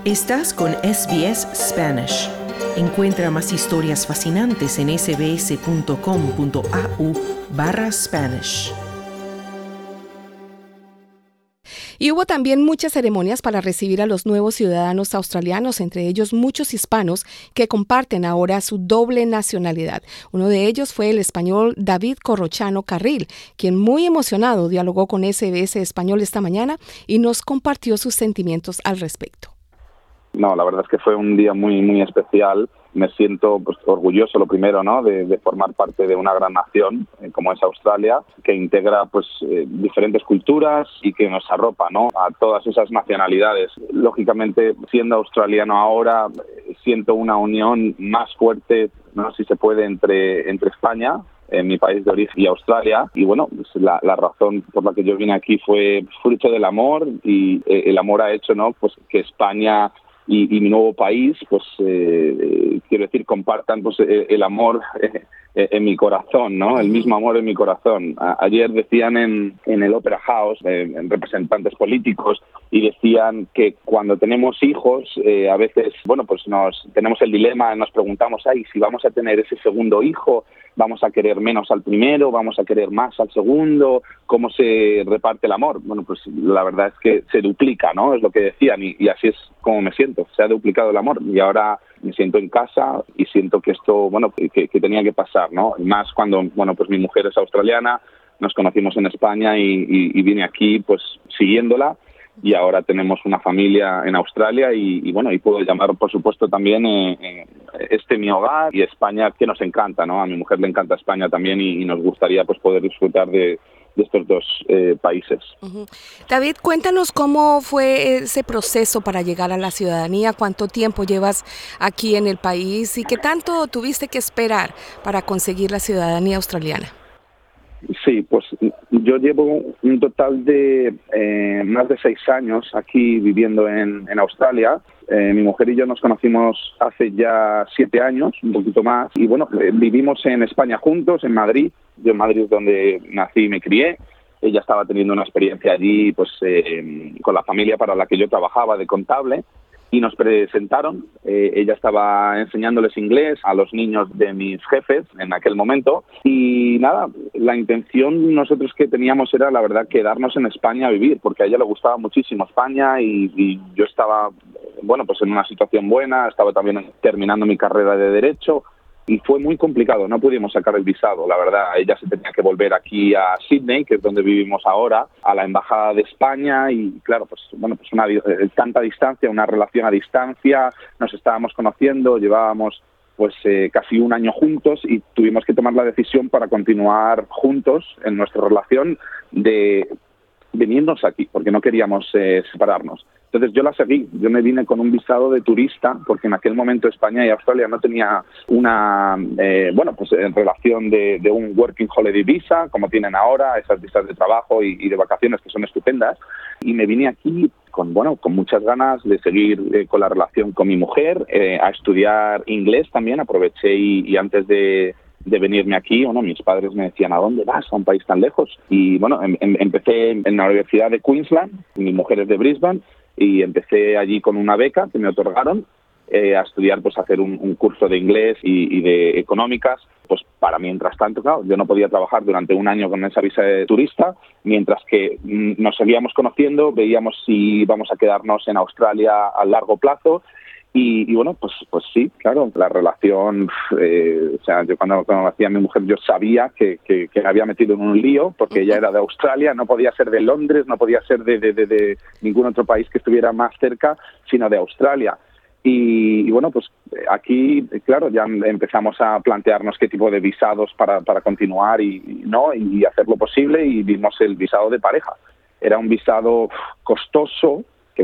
Estás con SBS Spanish. Encuentra más historias fascinantes en sbs.com.au/Spanish. Y hubo también muchas ceremonias para recibir a los nuevos ciudadanos australianos, entre ellos muchos hispanos que comparten ahora su doble nacionalidad. Uno de ellos fue el español David Corrochano Carril, quien muy emocionado dialogó con SBS Español esta mañana y nos compartió sus sentimientos al respecto. No, la verdad es que fue un día muy, muy especial. Me siento orgulloso, lo primero, ¿no?, de formar parte de una gran nación como es Australia, que integra diferentes culturas y que nos arropa, ¿no?, a todas esas nacionalidades. Lógicamente, siendo australiano ahora, siento una unión más fuerte, ¿no?, si se puede, entre España, mi país de origen, y Australia. Y bueno, la razón por la que yo vine aquí fue fruto del amor, y el amor ha hecho, ¿no?, que España y mi nuevo país, quiero decir, compartan el amor en mi corazón, ¿no? El mismo amor en mi corazón. Ayer decían en el Opera House, en representantes políticos, y decían que cuando tenemos hijos, a veces, tenemos el dilema, nos preguntamos, si vamos a tener ese segundo hijo, ¿vamos a querer menos al primero? ¿Vamos a querer más al segundo? ¿Cómo se reparte el amor? Bueno, pues la verdad es que se duplica, ¿no? Es lo que decían, y así es como me siento. Se ha duplicado el amor y ahora me siento en casa y siento que esto, que tenía que pasar, ¿no? Y más cuando, mi mujer es australiana, nos conocimos en España y vine aquí, siguiéndola. Y ahora tenemos una familia en Australia y puedo llamar, por supuesto, también mi hogar, y España, que nos encanta, ¿no? A mi mujer le encanta España también y nos gustaría poder disfrutar de estos dos países. Uh-huh. David, cuéntanos cómo fue ese proceso para llegar a la ciudadanía, cuánto tiempo llevas aquí en el país y qué tanto tuviste que esperar para conseguir la ciudadanía australiana. Sí, yo llevo un total de más de 6 años aquí viviendo en Australia. Mi mujer y yo nos conocimos hace ya 7 años, un poquito más, y vivimos en España juntos, en Madrid. Yo en Madrid es donde nací y me crié. Ella estaba teniendo una experiencia allí con la familia para la que yo trabajaba de contable. Y nos presentaron, ella estaba enseñándoles inglés a los niños de mis jefes en aquel momento, y nada, la intención nosotros que teníamos era, la verdad, quedarnos en España a vivir, porque a ella le gustaba muchísimo España y yo estaba, en una situación buena, estaba también terminando mi carrera de Derecho. Y fue muy complicado, no pudimos sacar el visado, la verdad. Ella se tenía que volver aquí a Sydney, que es donde vivimos ahora, a la Embajada de España, y claro, tanta distancia, una relación a distancia, nos estábamos conociendo, llevábamos casi un año juntos y tuvimos que tomar la decisión para continuar juntos en nuestra relación de venirnos aquí, porque no queríamos separarnos. Entonces yo la seguí, yo me vine con un visado de turista, porque en aquel momento España y Australia no tenía una relación de un Working Holiday Visa, como tienen ahora, esas visas de trabajo y de vacaciones que son estupendas, y me vine aquí con muchas ganas de seguir con la relación con mi mujer, a estudiar inglés también. Aproveché y antes de venirme aquí, mis padres me decían, ¿a dónde vas? A un país tan lejos. Y empecé en la Universidad de Queensland, mi mujer es de Brisbane, y empecé allí con una beca que me otorgaron a estudiar, hacer un curso de inglés y de económicas, para mientras tanto, claro, yo no podía trabajar durante un año con esa visa de turista, mientras que nos seguíamos conociendo, veíamos si íbamos a quedarnos en Australia a largo plazo. Y sí, claro, la relación, yo cuando conocí a mi mujer yo sabía que me había metido en un lío, porque ella era de Australia, no podía ser de Londres, no podía ser de ningún otro país que estuviera más cerca, sino de Australia. Y aquí, claro, ya empezamos a plantearnos qué tipo de visados para continuar y hacer lo posible, y vimos el visado de pareja. Era un visado costoso, que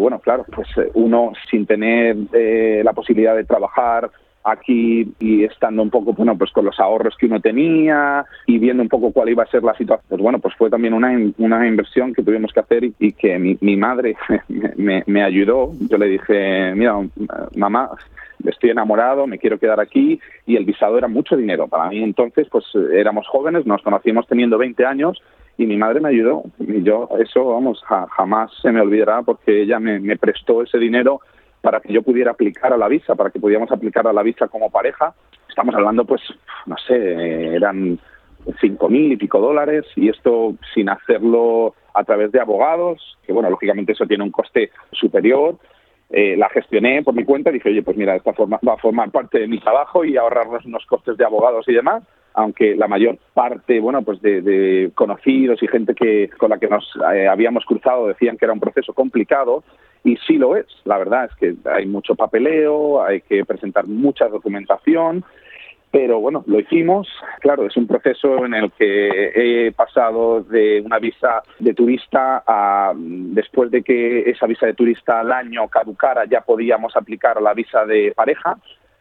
uno sin tener la posibilidad de trabajar aquí y estando un poco con los ahorros que uno tenía y viendo un poco cuál iba a ser la situación, fue también una inversión que tuvimos que hacer, y que mi madre me ayudó. Yo le dije, mira, mamá, estoy enamorado, me quiero quedar aquí, y el visado era mucho dinero para mí. Entonces éramos jóvenes, nos conocimos teniendo 20 años, y mi madre me ayudó, y yo eso, jamás se me olvidará, porque ella me prestó ese dinero para que yo pudiera aplicar a la visa, para que pudiéramos aplicar a la visa como pareja. Estamos hablando, pues, no sé, eran 5.000 y pico dólares, y esto sin hacerlo a través de abogados, que bueno, lógicamente eso tiene un coste superior. La gestioné por mi cuenta y dije, oye, pues mira, de esta forma va a formar parte de mi trabajo y ahorrarnos unos costes de abogados y demás, aunque la mayor parte, bueno, pues de conocidos y gente con la que nos habíamos cruzado decían que era un proceso complicado, y sí lo es. La verdad es que hay mucho papeleo, hay que presentar mucha documentación, pero bueno, lo hicimos. Claro, es un proceso en el que he pasado de una visa de turista a, después de que esa visa de turista al año caducara, ya podíamos aplicar a la visa de pareja.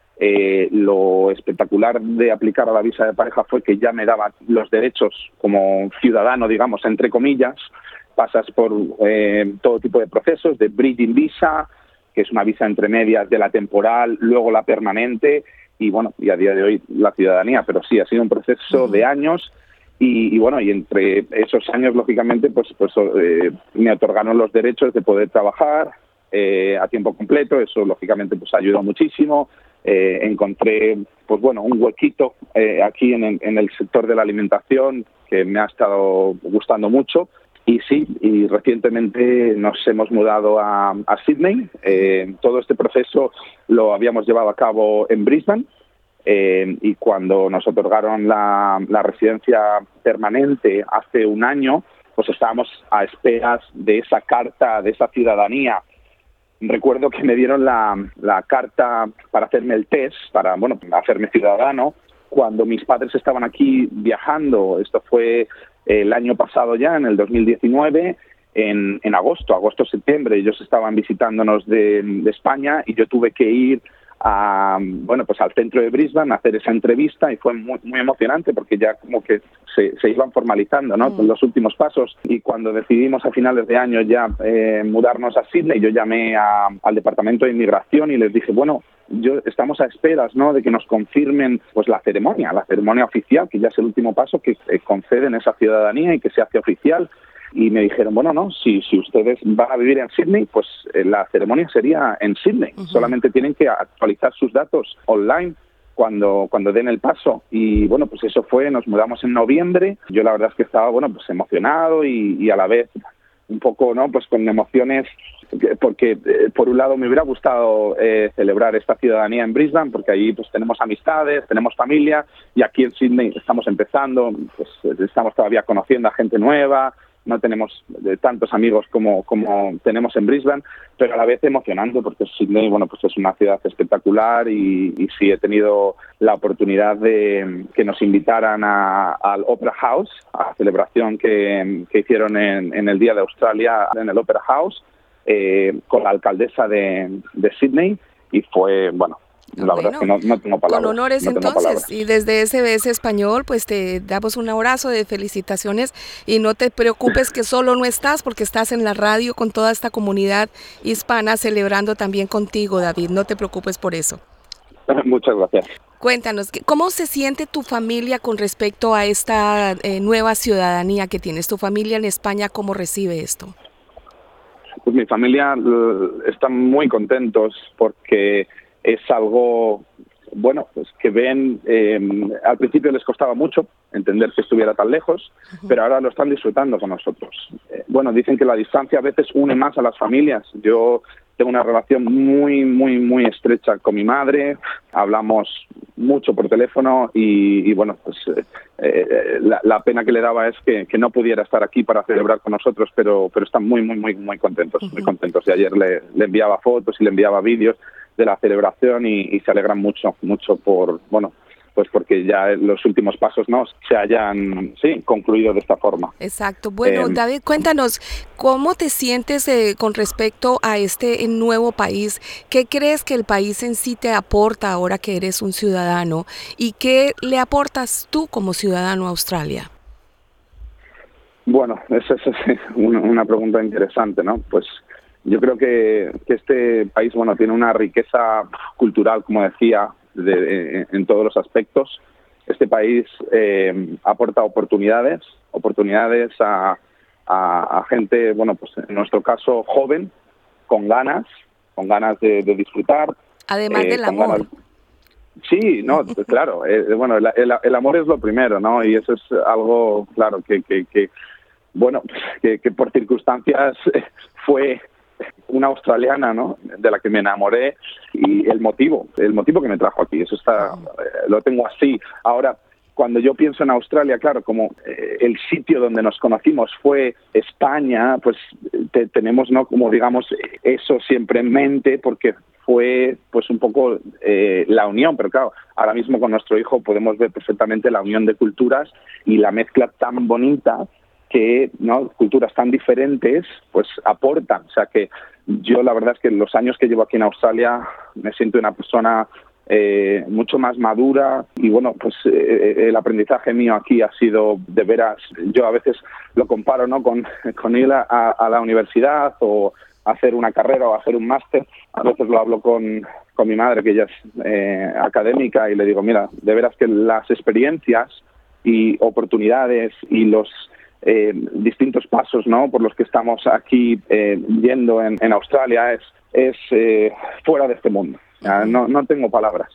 Lo espectacular de aplicar a la visa de pareja fue que ya me daba los derechos como ciudadano, digamos, entre comillas. Pasas por todo tipo de procesos, de bridging visa, que es una visa entre medias de la temporal, luego la permanente, y bueno, y a día de hoy la ciudadanía. Pero sí, ha sido un proceso de años, y bueno, y entre esos años, lógicamente, pues me otorgaron los derechos de poder trabajar a tiempo completo. Eso, lógicamente, pues ayudó muchísimo. Encontré, pues bueno, un huequito aquí en el sector de la alimentación que me ha estado gustando mucho. Y sí, y recientemente nos hemos mudado a Sydney. Todo este proceso lo habíamos llevado a cabo en Brisbane, y cuando nos otorgaron la residencia permanente hace un año, pues estábamos a esperas de esa carta, de esa ciudadanía. Recuerdo que me dieron la carta para hacerme el test, para hacerme ciudadano, cuando mis padres estaban aquí viajando. Esto fue el año pasado ya, en el 2019, en agosto-septiembre. Ellos estaban visitándonos de España, y yo tuve que ir al centro de Brisbane a hacer esa entrevista, y fue muy, muy emocionante porque ya como que se iban formalizando, ¿no? Los últimos pasos. Y cuando decidimos a finales de año ya mudarnos a Sydney, yo llamé al Departamento de Inmigración y les dije, bueno, estamos a esperas, ¿no?, de que nos confirmen pues la ceremonia oficial, que ya es el último paso, que conceden esa ciudadanía y que se hace oficial. Y me dijeron, bueno, no, si ustedes van a vivir en Sydney, pues la ceremonia sería en Sydney. Solamente tienen que actualizar sus datos online cuando den el paso. Y bueno, pues eso fue, nos mudamos en noviembre. Yo la verdad es que estaba, pues emocionado y a la vez un poco, ¿no?, pues con emociones, porque por un lado me hubiera gustado celebrar esta ciudadanía en Brisbane, porque allí pues tenemos amistades, tenemos familia, y aquí en Sydney estamos empezando, pues estamos todavía conociendo a gente nueva. No tenemos tantos amigos como tenemos en Brisbane, pero a la vez emocionante, porque Sydney, pues es una ciudad espectacular, y sí he tenido la oportunidad de que nos invitaran al Opera House, a la celebración que hicieron en el Día de Australia en el Opera House, con la alcaldesa de Sydney, y fue, la verdad es que no tengo palabras. Con honores, entonces, y desde SBS Español, pues te damos un abrazo de felicitaciones, y no te preocupes que solo no estás, porque estás en la radio con toda esta comunidad hispana celebrando también contigo, David. No te preocupes por eso. Muchas gracias. Cuéntanos, ¿cómo se siente tu familia con respecto a esta nueva ciudadanía que tienes? ¿Tu familia en España cómo recibe esto? Pues mi familia están muy contentos, porque es algo, pues que ven, al principio les costaba mucho entender que estuviera tan lejos, pero ahora lo están disfrutando con nosotros. Dicen que la distancia a veces une más a las familias. Yo tengo una relación muy, muy, muy estrecha con mi madre, hablamos mucho por teléfono, y la pena que le daba es que no pudiera estar aquí para celebrar con nosotros, pero están muy, muy, muy, muy contentos, muy contentos. Y ayer le enviaba fotos y le enviaba vídeos de la celebración, y se alegran mucho por, pues porque ya los últimos pasos no se hayan concluido de esta forma. Exacto. Bueno, David, cuéntanos, ¿cómo te sientes con respecto a este nuevo país? ¿Qué crees que el país en sí te aporta ahora que eres un ciudadano? ¿Y qué le aportas tú como ciudadano a Australia? Bueno, esa es una pregunta interesante, ¿no? Pues yo creo que este país, tiene una riqueza cultural, como decía, en todos los aspectos. Este país aporta oportunidades a gente, pues en nuestro caso joven, con ganas con ganas de disfrutar. Además del amor. Sí, no, claro. Bueno, el amor es lo primero, ¿no? Y eso es algo, claro, que por circunstancias fue una australiana, ¿no? De la que me enamoré, y el motivo que me trajo aquí. Eso lo tengo así. Ahora, cuando yo pienso en Australia, claro, como el sitio donde nos conocimos fue España, pues tenemos, ¿no? Como digamos, eso siempre en mente, porque fue pues un poco la unión, pero claro, ahora mismo con nuestro hijo podemos ver perfectamente la unión de culturas y la mezcla tan bonita que, ¿no? Culturas tan diferentes pues aportan. O sea que yo la verdad es que los años que llevo aquí en Australia me siento una persona mucho más madura, y bueno, pues el aprendizaje mío aquí ha sido de veras. Yo a veces lo comparo, ¿no? con ir a la universidad o hacer una carrera o hacer un máster. A veces lo hablo con mi madre, que ella es académica, y le digo, mira, de veras que las experiencias y oportunidades y los distintos pasos, ¿no? por los que estamos aquí yendo en Australia es fuera de este mundo. No tengo palabras.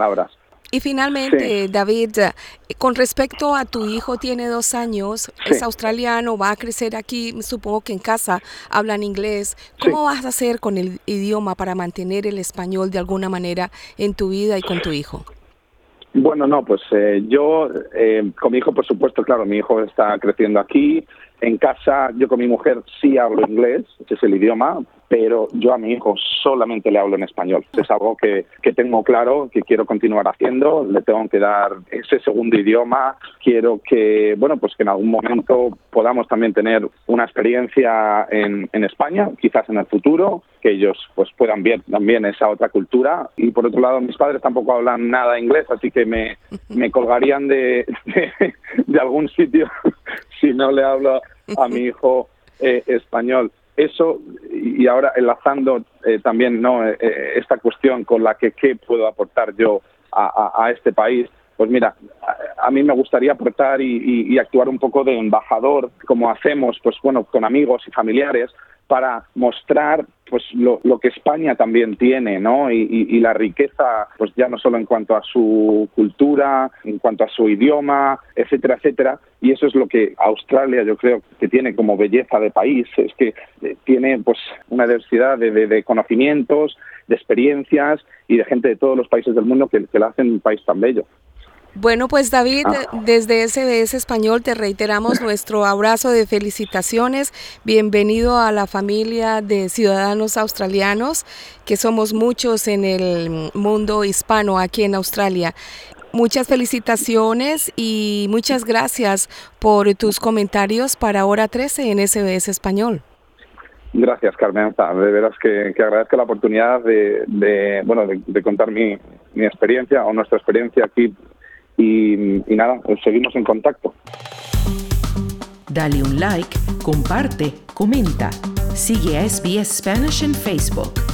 Y finalmente, Sí. David, con respecto a tu hijo, tiene 2 años, Sí. es australiano, va a crecer aquí, supongo que en casa hablan inglés. ¿Cómo Sí. vas a hacer con el idioma para mantener el español de alguna manera en tu vida y con tu hijo? Bueno, no, pues yo con mi hijo, por supuesto, claro, mi hijo está creciendo aquí. En casa, yo con mi mujer sí hablo inglés, ese es el idioma, pero yo a mi hijo solamente le hablo en español. Es algo que tengo claro, que quiero continuar haciendo, le tengo que dar ese segundo idioma. Quiero que, bueno, pues que en algún momento podamos también tener una experiencia en España, quizás en el futuro, que ellos pues puedan ver también esa otra cultura. Y por otro lado, mis padres tampoco hablan nada inglés, así que me colgarían de algún sitio si no le hablo a mi hijo español. Eso, y ahora enlazando también, ¿no? Esta cuestión con la que qué puedo aportar yo a este país. Pues mira, a mí me gustaría aportar y actuar un poco de embajador, como hacemos, pues bueno, con amigos y familiares, para mostrar pues lo que España también tiene, ¿no? Y la riqueza, pues ya no solo en cuanto a su cultura, en cuanto a su idioma, etcétera, etcétera. Y eso es lo que Australia, yo creo, que tiene como belleza de país, es que tiene pues una diversidad de conocimientos, de experiencias y de gente de todos los países del mundo que la hacen un país tan bello. Bueno, pues David, desde SBS Español te reiteramos nuestro abrazo de felicitaciones. Bienvenido a la familia de ciudadanos australianos, que somos muchos en el mundo hispano aquí en Australia. Muchas felicitaciones y muchas gracias por tus comentarios para Hora 13 en SBS Español. Gracias, Carmen. De veras que agradezco la oportunidad de contar mi experiencia o nuestra experiencia aquí. Y nada, pues seguimos en contacto. Dale un like, comparte, comenta. Sigue a SBS Spanish en Facebook.